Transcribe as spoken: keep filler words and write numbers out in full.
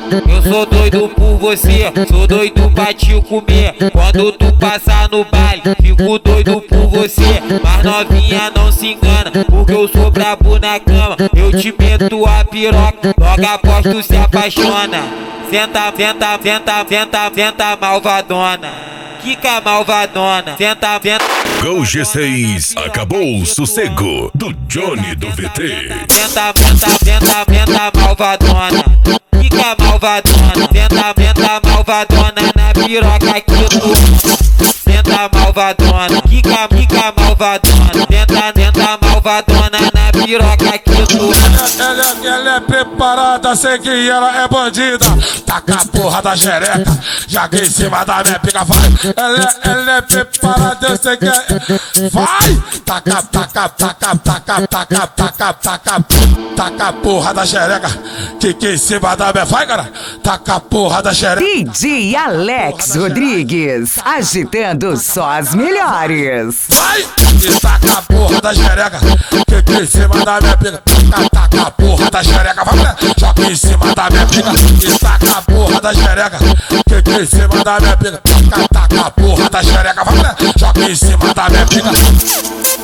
Eu sou doido por você, sou doido pra te comer. Quando tu passar no baile, fico doido por você. Mas novinha não se engana, porque eu sou brabo na cama. Eu te meto a piroca, logo após tu se apaixona. Senta, senta, senta, senta, senta malvadona. Quica malvadona, senta, senta. Com G seis, acabou o sossego do Johnny do V T. Senta, senta, senta, senta malvadona. Quica malvadona, senta, senta malvadona na piroca que tu. Senta malvadona, quica, quica malvadona. Senta, senta malvadona na piroca que tu. Ela, ela, ela é preparada, sei que ela é bandida. Taca a porra da xereca, joga em cima da minha pica, vai. Ela, ela é preparada, eu sei que é. Vai! Taca, taca, taca, taca, taca, taca, taca. Taca a porra da xereca, que que em cima da minha. Vai, cara! Taca a porra da xereca. D J Alex Rodrigues, agitando só as melhores. Vai! E taca a porra da xereca, que que em cima da minha pica. Taca, taca a porra da xereca, vai, mulher! Joga em cima da minha pica. E taca a porra da xereca, que que em cima da minha pica. Taca, taca a porra da xereca, vai, mulher! Joga em cima da minha pica.